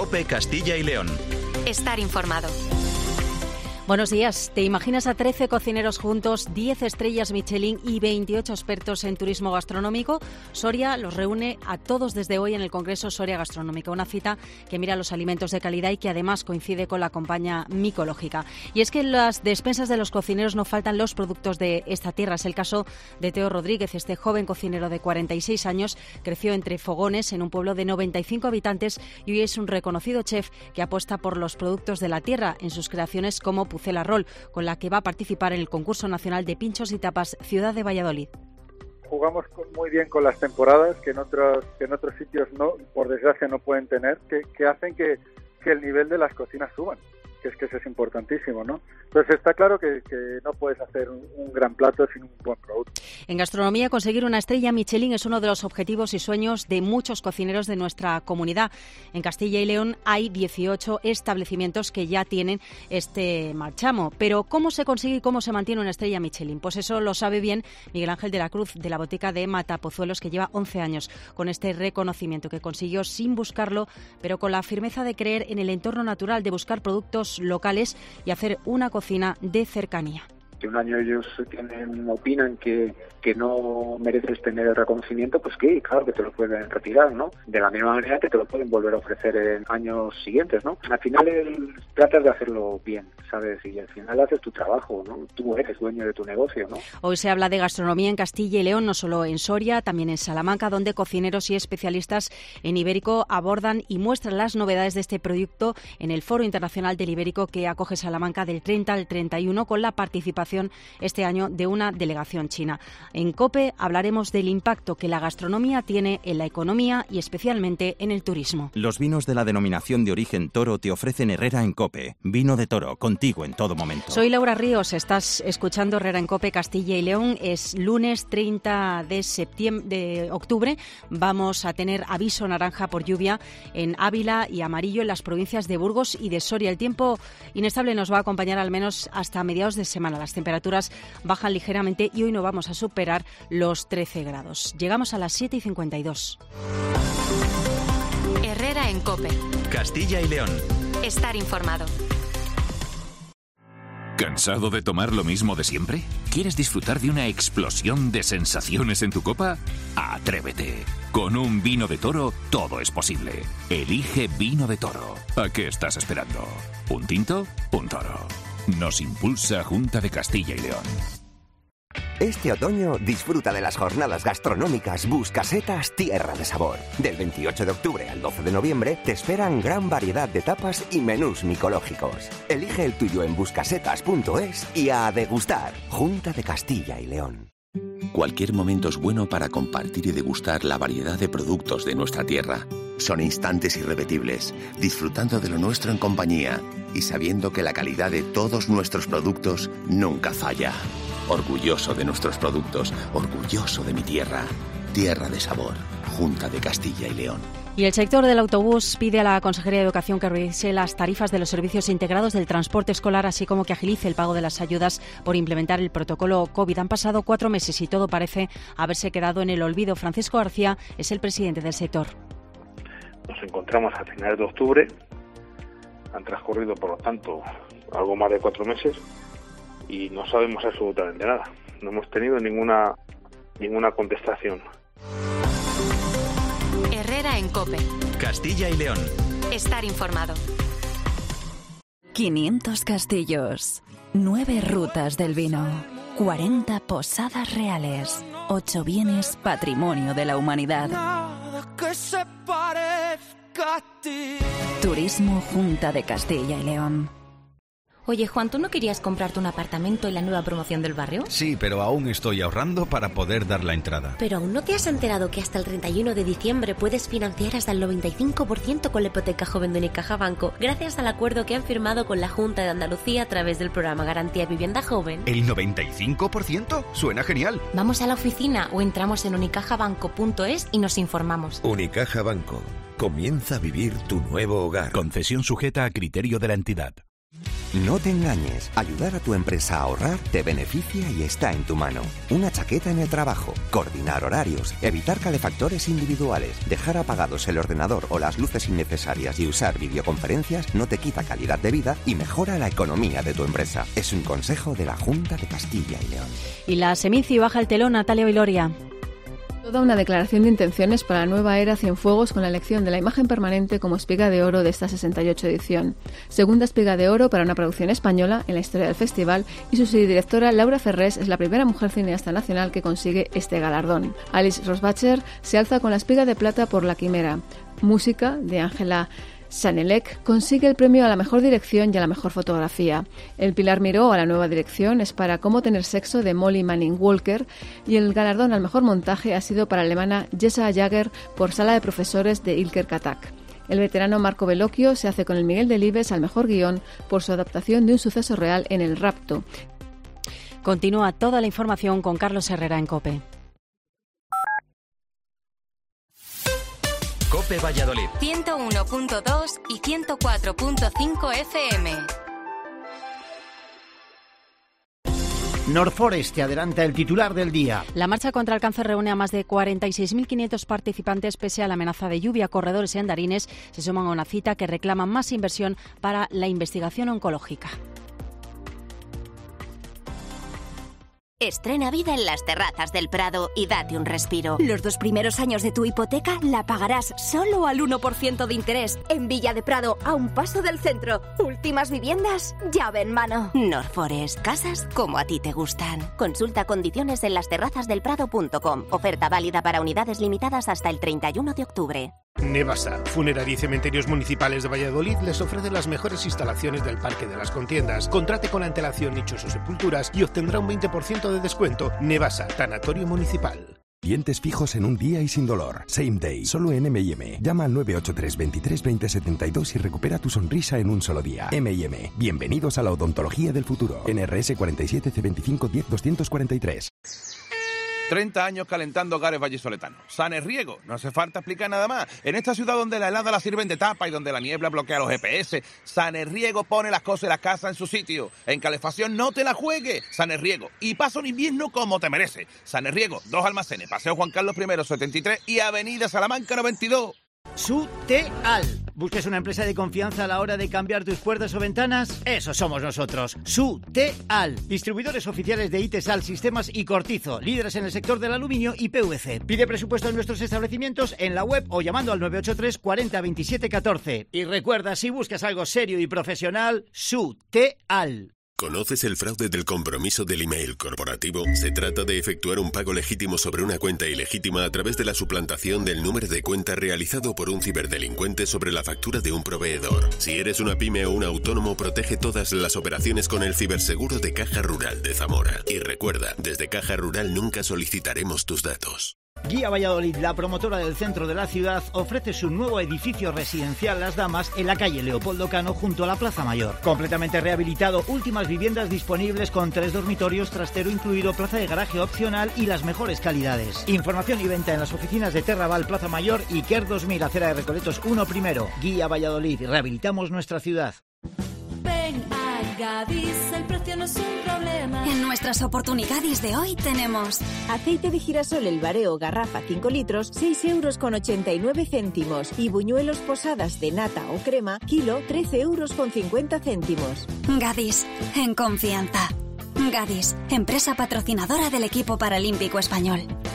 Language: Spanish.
COPE Castilla y León. Estar informado. Buenos días. ¿Te imaginas a 13 cocineros juntos, 10 estrellas Michelin y 28 expertos en turismo gastronómico? Soria los reúne a todos desde hoy en el Congreso Soria Gastronómico, una cita que mira los alimentos de calidad y que además coincide con la campaña micológica. Y es que en las despensas de los cocineros no faltan los productos de esta tierra. Es el caso de Teo Rodríguez, este joven cocinero de 46 años, creció entre fogones en un pueblo de 95 habitantes y hoy es un reconocido chef que apuesta por los productos de la tierra en sus creaciones como Pucela Roll, con la que va a participar en el concurso nacional de pinchos y tapas Ciudad de Valladolid. Jugamos muy bien con las temporadas que en otros sitios no, por desgracia no pueden tener, que hacen que el nivel de las cocinas suban, que eso es importantísimo, ¿no? Entonces está claro que no puedes hacer un gran plato sin un buen producto. En gastronomía, conseguir una estrella Michelin es uno de los objetivos y sueños de muchos cocineros de nuestra comunidad. En Castilla y León hay 18 establecimientos que ya tienen este marchamo. Pero ¿cómo se consigue y cómo se mantiene una estrella Michelin? Pues eso lo sabe bien Miguel Ángel de la Cruz, de la botica de Matapozuelos, que lleva 11 años con este reconocimiento, que consiguió sin buscarlo, pero con la firmeza de creer en el entorno natural, de buscar productos locales y hacer una cocina de cercanía. Si un año ellos opinan que no mereces tener el reconocimiento, pues que claro que te lo pueden retirar, ¿no? De la misma manera que te lo pueden volver a ofrecer en años siguientes, ¿no? Al final tratas de hacerlo bien, ¿sabes? Y al final haces tu trabajo, ¿no? Tú eres dueño de tu negocio, ¿no? Hoy se habla de gastronomía en Castilla y León, no solo en Soria, también en Salamanca, donde cocineros y especialistas en ibérico abordan y muestran las novedades de este proyecto en el Foro Internacional del Ibérico que acoge Salamanca del 30 al 31, con la participación este año de una delegación china. En COPE hablaremos del impacto que la gastronomía tiene en la economía y especialmente en el turismo. Los vinos de la denominación de origen Toro te ofrecen Herrera en COPE. Vino de Toro, contigo en todo momento. Soy Laura Ríos, estás escuchando Herrera en COPE Castilla y León. Es lunes 30 de octubre. Vamos a tener aviso naranja por lluvia en Ávila y amarillo en las provincias de Burgos y de Soria. El tiempo inestable nos va a acompañar al menos hasta mediados de semana. Las temperaturas bajan ligeramente y hoy no vamos a superar los 13 grados. Llegamos a las 7:52. Herrera en COPE. Castilla y León. Estar informado. ¿Cansado de tomar lo mismo de siempre? ¿Quieres disfrutar de una explosión de sensaciones en tu copa? ¡Atrévete! Con un vino de Toro todo es posible. Elige Vino de Toro. ¿A qué estás esperando? ¿Un tinto? Un toro. Nos impulsa Junta de Castilla y León. Este otoño disfruta de las jornadas gastronómicas Buscasetas Tierra de Sabor. Del 28 de octubre al 12 de noviembre te esperan gran variedad de tapas y menús micológicos. Elige el tuyo en buscasetas.es y a degustar. Junta de Castilla y León. Cualquier momento es bueno para compartir y degustar la variedad de productos de nuestra tierra. Son instantes irrepetibles, disfrutando de lo nuestro en compañía y sabiendo que la calidad de todos nuestros productos nunca falla. Orgulloso de nuestros productos, orgulloso de mi tierra. Tierra de Sabor, Junta de Castilla y León. Y el sector del autobús pide a la Consejería de Educación que revise las tarifas de los servicios integrados del transporte escolar, así como que agilice el pago de las ayudas por implementar el protocolo COVID. Han pasado 4 meses y todo parece haberse quedado en el olvido. Francisco García es el presidente del sector. Nos encontramos a finales de octubre, han transcurrido, por lo tanto, algo más de 4 meses y no sabemos absolutamente nada. No hemos tenido ninguna contestación. Herrera en COPE. Castilla y León. Estar informado. 500 castillos, 9 rutas del vino, 40 posadas reales, 8 bienes patrimonio de la humanidad. Que se parezca a ti. Turismo Junta de Castilla y León. Oye, Juan, ¿tú no querías comprarte un apartamento en la nueva promoción del barrio? Sí, pero aún estoy ahorrando para poder dar la entrada. ¿Pero aún no te has enterado que hasta el 31 de diciembre puedes financiar hasta el 95% con la hipoteca joven de Unicaja Banco, gracias al acuerdo que han firmado con la Junta de Andalucía a través del programa Garantía Vivienda Joven? ¿El 95%? Suena genial. Vamos a la oficina o entramos en unicajabanco.es y nos informamos. Unicaja Banco. Comienza a vivir tu nuevo hogar. Concesión sujeta a criterio de la entidad. No te engañes. Ayudar a tu empresa a ahorrar te beneficia y está en tu mano. Una chaqueta en el trabajo, coordinar horarios, evitar calefactores individuales, dejar apagados el ordenador o las luces innecesarias y usar videoconferencias no te quita calidad de vida y mejora la economía de tu empresa. Es un consejo de la Junta de Castilla y León. Y la Seminci baja el telón, Natalia Viloria. Toda una declaración de intenciones para la nueva era Cienfuegos con la elección de la imagen permanente como espiga de oro de esta 68 edición. Segunda espiga de oro para una producción española en la historia del festival y su subdirectora Laura Ferrés es la primera mujer cineasta nacional que consigue este galardón. Alice Rosbacher se alza con la espiga de plata por La Quimera. Música de Ángela Sanelec consigue el premio a la mejor dirección y a la mejor fotografía. El Pilar Miró a la nueva dirección es para Cómo tener sexo de Molly Manning Walker y el galardón al mejor montaje ha sido para la alemana Jessa Jager por Sala de Profesores de Ilker Katak. El veterano Marco Bellocchio se hace con el Miguel Delibes al mejor guión por su adaptación de un suceso real en El Rapto. Continúa toda la información con Carlos Herrera en COPE. COPE Valladolid 101.2 y 104.5 FM. Norforest te adelanta el titular del día. La marcha contra el cáncer reúne a más de 46.500 participantes pese a la amenaza de lluvia. Corredores y andarines se suman a una cita que reclama más inversión para la investigación oncológica. Estrena vida en las terrazas del Prado y date un respiro. Los 2 primeros años de tu hipoteca la pagarás solo al 1% de interés. En Villa de Prado, a un paso del centro. Últimas viviendas, llave en mano. Norforest, casas como a ti te gustan. Consulta condiciones en lasterrazasdelprado.com. Oferta válida para unidades limitadas hasta el 31 de octubre. Nevasa, Funeraria y Cementerios Municipales de Valladolid les ofrece las mejores instalaciones del Parque de las Contiendas. Contrate con antelación nichos o sepulturas y obtendrá un 20% de descuento. Nevasa, Tanatorio Municipal. Dientes fijos en un día y sin dolor. Same Day, solo en M&M. Llama al 983 23 20 72 y recupera tu sonrisa en un solo día. M&M, bienvenidos a la odontología del futuro. NRS 47 C25 10 243. 30 años calentando hogares vallisoletanos. Sanerriego, no hace falta explicar nada más. En esta ciudad donde la helada la sirven de tapa y donde la niebla bloquea los GPS, Sanerriego pone las cosas y la casa en su sitio. En calefacción no te la juegues. Sanerriego. Y pasa un invierno como te merece. Sanerriego, 2 almacenes, Paseo Juan Carlos I 73 y Avenida Salamanca 92. Suteal. ¿Buscas una empresa de confianza a la hora de cambiar tus puertas o ventanas? Eso somos nosotros. Suteal. Distribuidores oficiales de Itesal, Sistemas y Cortizo. Líderes en el sector del aluminio y PVC. Pide presupuesto en nuestros establecimientos en la web o llamando al 983 40 27 14. Y recuerda, si buscas algo serio y profesional, Suteal. ¿Conoces el fraude del compromiso del email corporativo? Se trata de efectuar un pago legítimo sobre una cuenta ilegítima a través de la suplantación del número de cuenta realizado por un ciberdelincuente sobre la factura de un proveedor. Si eres una pyme o un autónomo, protege todas las operaciones con el ciberseguro de Caja Rural de Zamora. Y recuerda, desde Caja Rural nunca solicitaremos tus datos. Guía Valladolid, la promotora del centro de la ciudad, ofrece su nuevo edificio residencial Las Damas en la calle Leopoldo Cano junto a la Plaza Mayor. Completamente rehabilitado, últimas viviendas disponibles con 3 dormitorios, trastero incluido, plaza de garaje opcional y las mejores calidades. Información y venta en las oficinas de Terraval, Plaza Mayor y Quer 2000, acera de Recoletos 1 primero. Guía Valladolid, rehabilitamos nuestra ciudad. Ven a Gadis, el precio no es un problema. En nuestras oportunidades de hoy tenemos aceite de girasol El Bareo, garrafa 5 litros, 6,89 €. Y buñuelos Posadas de nata o crema, kilo, 13,50 €. Gadis, en confianza. Gadis, empresa patrocinadora del equipo paralímpico español.